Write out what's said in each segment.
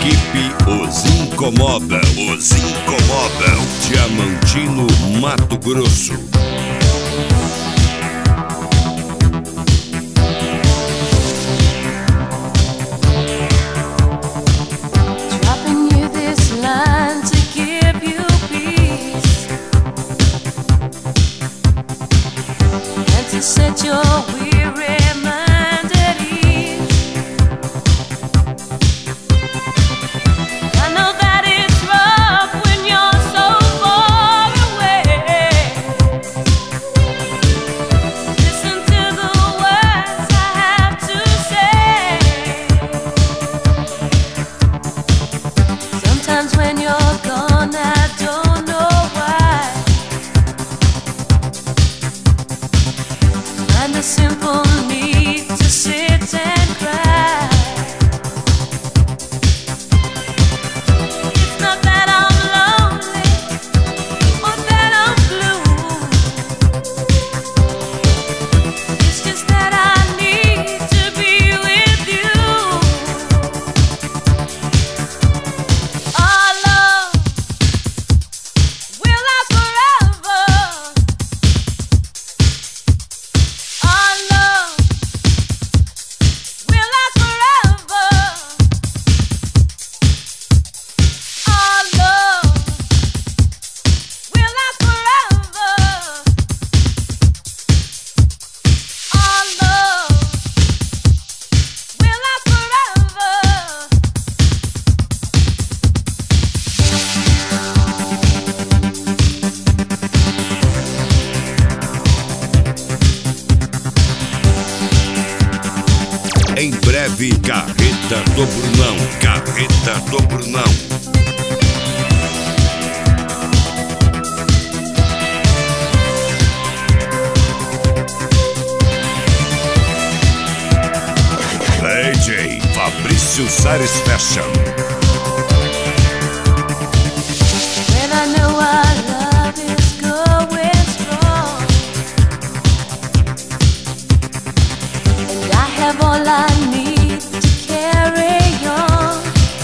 Equipe Os Incomoda, Os Incomoda, Diamantino, Mato Grosso. Set your weary mind at ease. I know that it's rough when you're so far away. Listen to the words I have to say. Sometimes when you're gone, I don't know why. And the simple need to sit and cry. It's not that I'm lonely or that I'm blue. It's just that I need to be with you. Our love will last forever. Our love will last forever. Our love will last forever. Our love will last Em breve, Carreta do Brunão, Carreta do Brunão. DJ Fabrício Sares Fashion. When I know our love is going strong, and I have all I need to carry on,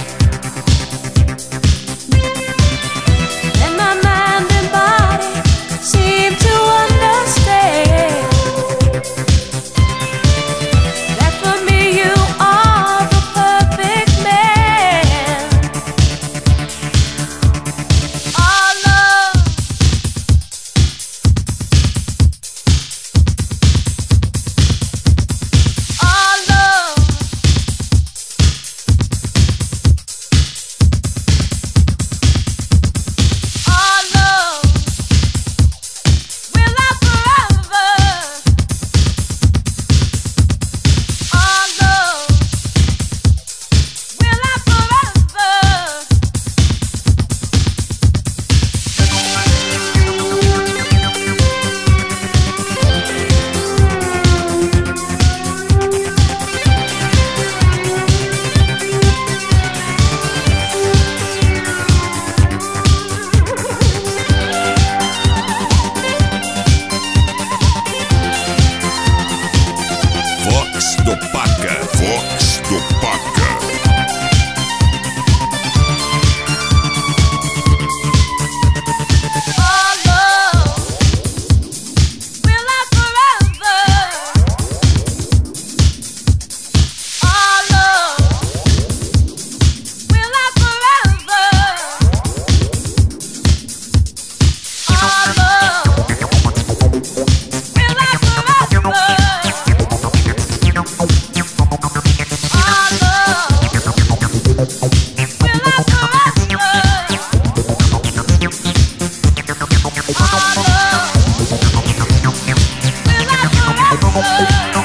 and my mind and body seem to understand that for me you are the perfect man. Our love will last forever. Our love will last forever. Vox do Paca, Vox do Paca. Our love will last forever. Our love will last forever. Our love will last forever. Our love will last forever.